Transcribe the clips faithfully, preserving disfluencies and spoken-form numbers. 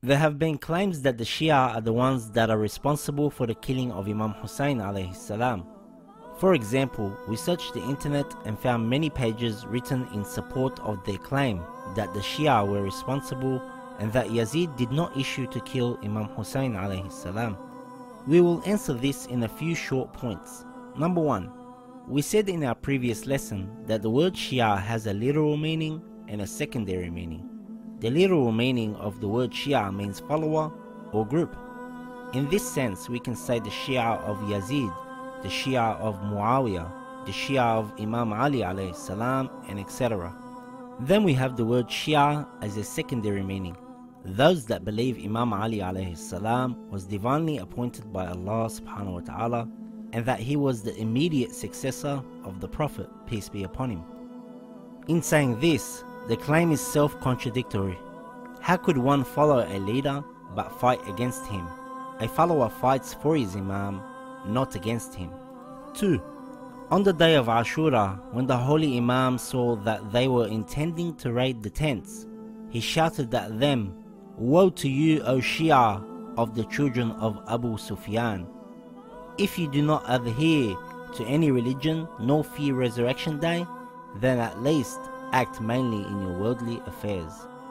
There have been claims that the Shia are the ones that are responsible for the killing of Imam Hussein alayhi salam. For example, we searched the internet and found many pages written in support of their claim that the Shia were responsible and that Yazid did not issue to kill Imam Hussein alayhi salam. We will answer this in a few short points. Number one, we said in our previous lesson that the word Shia has a literal meaning and a secondary meaning. The literal meaning of the word Shia means follower or group. In this sense, we can say the Shia of Yazid, the Shia of Muawiyah, the Shia of Imam Ali alayhi salam, and et cetera. Then we have the word Shia as a secondary meaning. Those that believe Imam Ali alayhi salam was divinely appointed by Allah subhanahu wa ta'ala and that he was the immediate successor of the Prophet, peace be upon him. In saying this, the claim is self-contradictory. How could one follow a leader but fight against him? A follower fights for his Imam, not against him. two. On the day of Ashura, when the holy Imam saw that they were intending to raid the tents, he shouted at them, "Woe to you, O Shia of the children of Abu Sufyan! If you do not adhere to any religion nor fear resurrection day, then at least act mainly in your worldly affairs."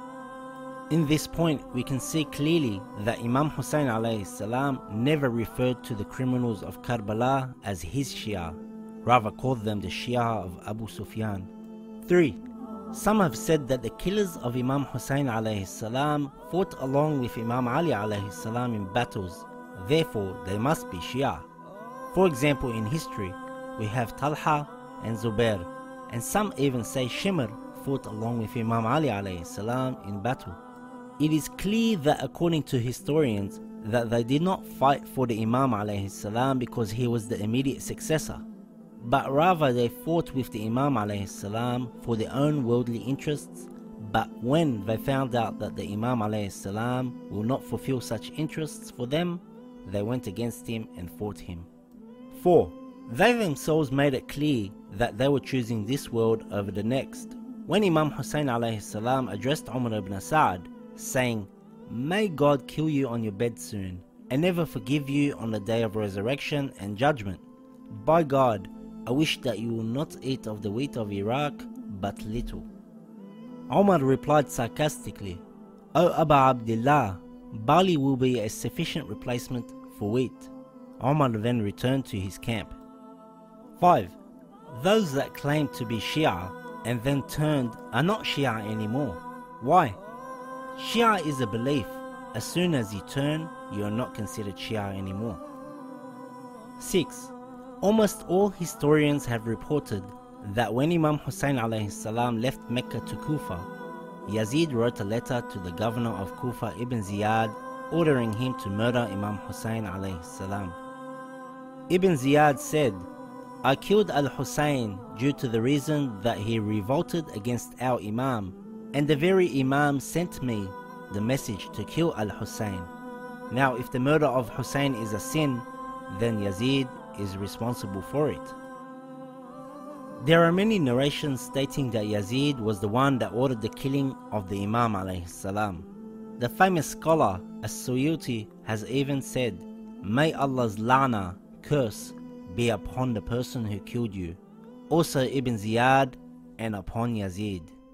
In this point, we can see clearly that Imam Hussein alayhi salam never referred to the criminals of Karbala as his Shia, rather called them the Shia of Abu Sufyan. three. Some have said that the killers of Imam Hussein alayhi salam fought along with Imam Ali alayhi salam in battles, therefore they must be Shia. For example, in history, we have Talha and Zubair, and some even say Shimr fought along with Imam Ali alayhi salam in battle. It is clear that according to historians that they did not fight for the Imam alayhi salam because he was the immediate successor, but rather they fought with the Imam alayhi salam for their own worldly interests, but when they found out that the Imam alayhi salam will not fulfill such interests for them, they went against him and fought him. four. They themselves made it clear that they were choosing this world over the next. When Imam Hussein alayhi salam addressed Umar ibn Sa'd, saying, "May God kill you on your bed soon, and never forgive you on the day of resurrection and judgment. By God, I wish that you will not eat of the wheat of Iraq, but little." Umar replied sarcastically, "O Aba Abdullah, barley will be a sufficient replacement for wheat." Umar then returned to his camp. five. Those that claim to be Shia and then turned are not Shia anymore. Why? Shia is a belief. As soon as you turn, you are not considered Shia anymore. six. Almost all historians have reported that when Imam Hussein alayhi salam left Mecca to Kufa, Yazid wrote a letter to the governor of Kufa, Ibn Ziyad, ordering him to murder Imam Hussein alayhi salam. Ibn Ziyad said, "I killed al-Hussein due to the reason that he revolted against our Imam, and the very Imam sent me the message to kill al-Hussein. Now if the murder of Hussein is a sin, then Yazid is responsible for it." There are many narrations stating that Yazid was the one that ordered the killing of the Imam alayhi salam. The famous scholar As-Suyuti has even said, "May Allah's la'na, curse, be upon the person who killed you, also Ibn Ziyad, and upon Yazid."